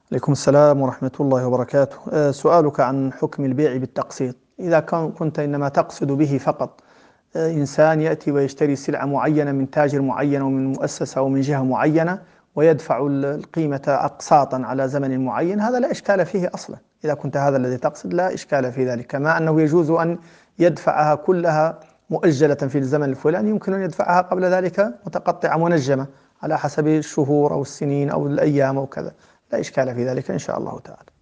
عليكم السلام ورحمة الله وبركاته. سؤالك عن حكم البيع بالتقسيط. إذا كنت إنما تقصد به فقط إنسان يأتي ويشتري سلعة معينة من تاجر معين أو من مؤسسة أو من جهة معينة ويدفع القيمة أقساطا على زمن معين، هذا لا إشكال فيه أصلا. إذا كنت هذا الذي تقصد لا إشكال في ذلك، كما أنه يجوز أن يدفعها كلها مؤجلة في الزمن الفلاني، يمكن أن يدفعها قبل ذلك متقطعة منجمة على حسب الشهور أو السنين أو الأيام أو كذا. لا إشكال في ذلك إن شاء الله تعالى.